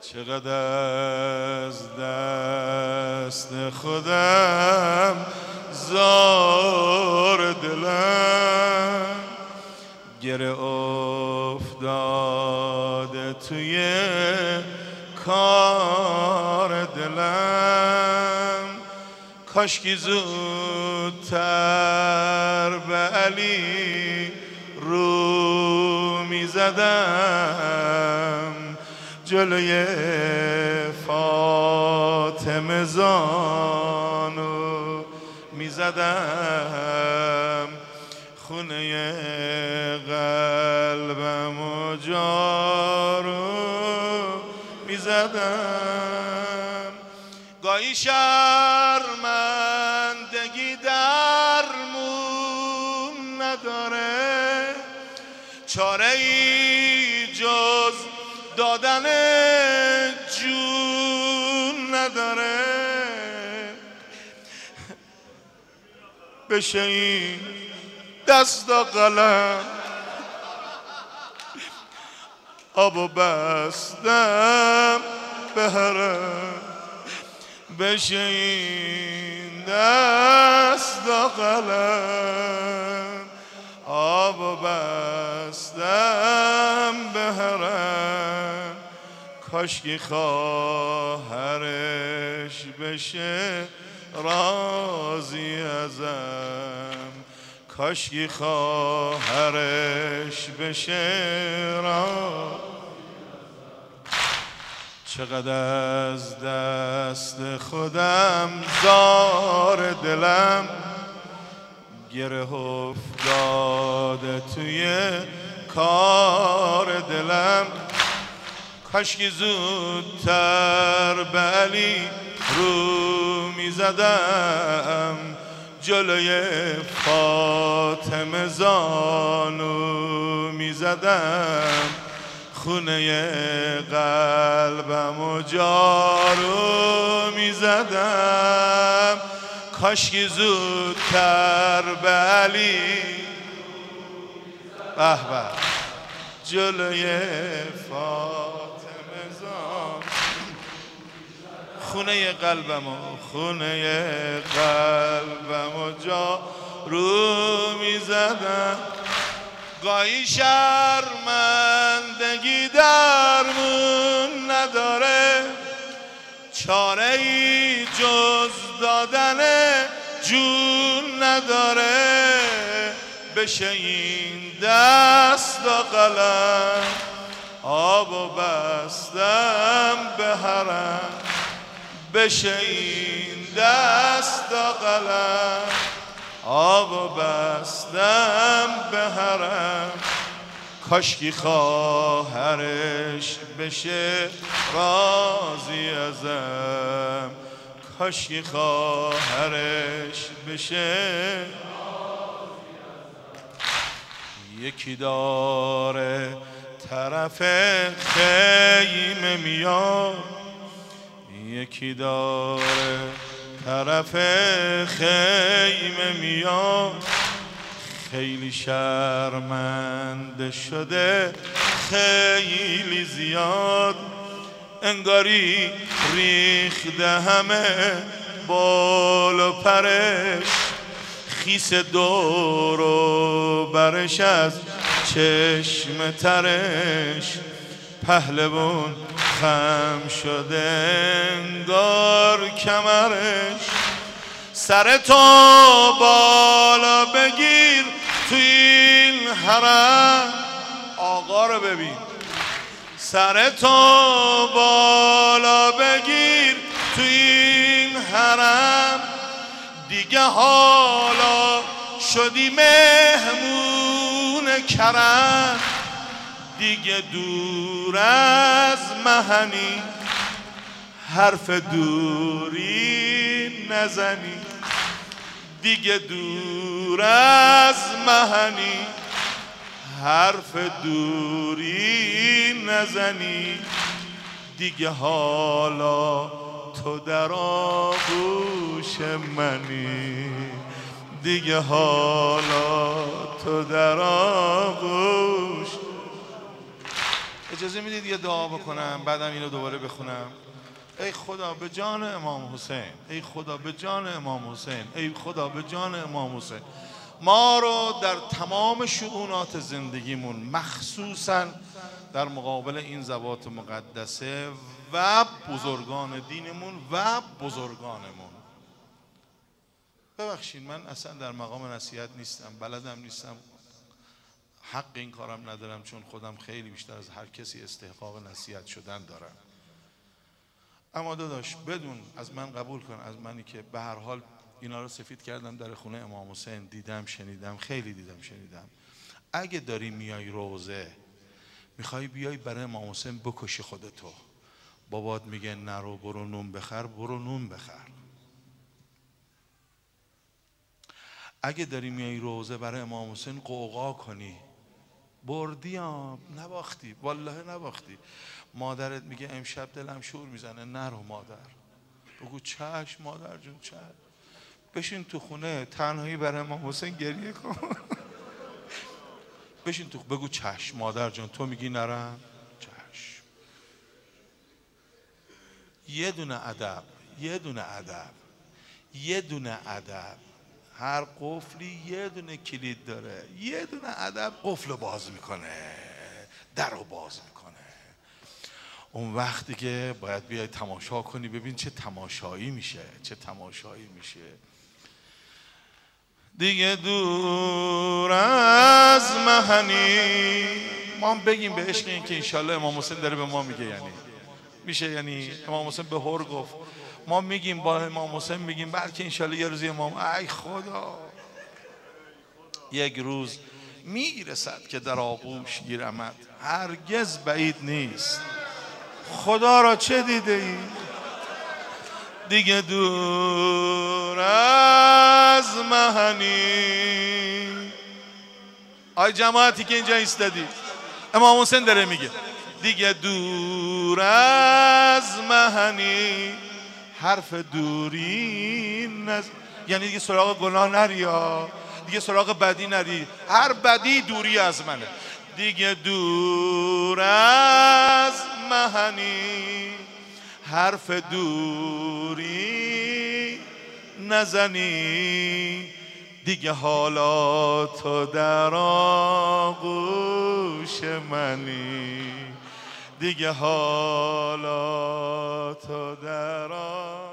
چقدر از دست خودم زار دلم گره افتاده توی کار دلم. کاشکی زودتر به علی رو میزدم، جلوی فاطمه زانو میزدم، خونه قلبم و جارو میزدم. گاهی شرمندگی درمون نداره، چاره ای جز دادن جون نداره. بشه این دست و قلم آب و بستم به حرم، بشه این دست و قلم آب و بستم به حرم. کاشکی خواهرش بشه راضی ازم، کاشکی خواهرش بشه راضی. چقدر از دست خودم زار دلم گره افتاده توی کار دلم. کاشکی زودتر به علی رو میزدم، جلوی فاطمه زانو میزدم، خونه قلبم و جارو میزدم. کاشکی زودتر به علی به به جلوی فاطمه زان، خونه قلبم و جارو میزدم. گاهی شرمندگی درمون نداره، چاره ای جز دادن جون نداره. بشه این دست و قلم آب و بستم به حرم، بشه این دست و قلم آب و بستم به حرم. کاشکی خواهرش بشه راضی ازم، کاشکی خواهرش بشه. یکی داره طرف خیمه میاد، یکی داره طرف خیمه میاد، خیلی شرمنده شده خیلی زیاد، انگاری ریخته همه بال و پرش، خیس دور و برش از چشم ترش، پهلوان خم شده انگار کمرش. سر تو بالا بگیر تو این حرم، آقا رو ببین، سر تو بالا بگیر تو این حرم، دیگه حالا شدی مهمون کرم، دیگه دور از مهنی حرف دوری نزنی، دیگه دور از مهنی حرف دوری نزنی، دیگه حالا تو در آغوش منی، دیگه حالا تو در آغوش. اجازه میدید یه دعا بکنم بعدم اینو دوباره بخونم؟ ای خدا به جان امام حسین، ای خدا به جان امام حسین، ای خدا به جان امام حسین، ما رو در تمام شؤونات زندگیمون مخصوصاً در مقابل این ذوات مقدسه و بزرگان دینمون و بزرگانمون. ببخشید من اصلا در مقام نصیحت نیستم، بلدم نیستم، حق این کارم ندارم، چون خودم خیلی بیشتر از هر کسی استحقاق نصیحت شدن دارم. اما داداش بدون، از من قبول کن، از منی که به هر حال اینا رو سفید کردم در خونه امام حسین، دیدم شنیدم، خیلی دیدم شنیدم. اگه داری میای روزه میخوای بیای برای امام حسین بکشی خودتو، بابات میگه نرو برو نون بخر، برو نون بخر. اگه داری میای روزه برای امام حسین قوقا کنی، بردی نباختی، والله نباختی. مادرت میگه امشب دلم شور میزنه، نرو مادر. بگو چشم مادر جون چشم. بشین تو خونه تنهایی برای امام حسین گریه کن. بشین تو، بگو چشم مادر جون، تو میگی نرم، چشم. یه دونه ادب، یه دونه ادب، یه دونه ادب. هر قفلی یه دونه کلید داره، یه دونه ادب قفل رو باز میکنه، در رو باز میکنه. اون وقتی که باید بیای تماشا کنی، ببین چه تماشایی میشه، چه تماشایی میشه. دیگه دور از مهنی، ما هم بگیم به عشق این که انشالله امام حسین داره به ما میگه، یعنی میشه، یعنی امام حسین به هر گفت، ما میگیم با امام حسین میگیم بلکه انشالله یه روزی امام، ای خدا یک روز میرسد که در آغوش گیرمت، هرگز بعید نیست. خدا را چه دیده ای؟ دیگه دور از مهنی. آی جماعتی که اینجا ایستادی، امام حسین داره میگه دیگه دور از مهنی، حرف دوری یعنی دیگه سراغ گناه نری، دیگه سراغ بدی نری، هر بدی دوری از منه. دیگه دور از مهنی، حرف دوری نزنی، دیگه حالا تو در آغوش منی، دیگه حالا تو در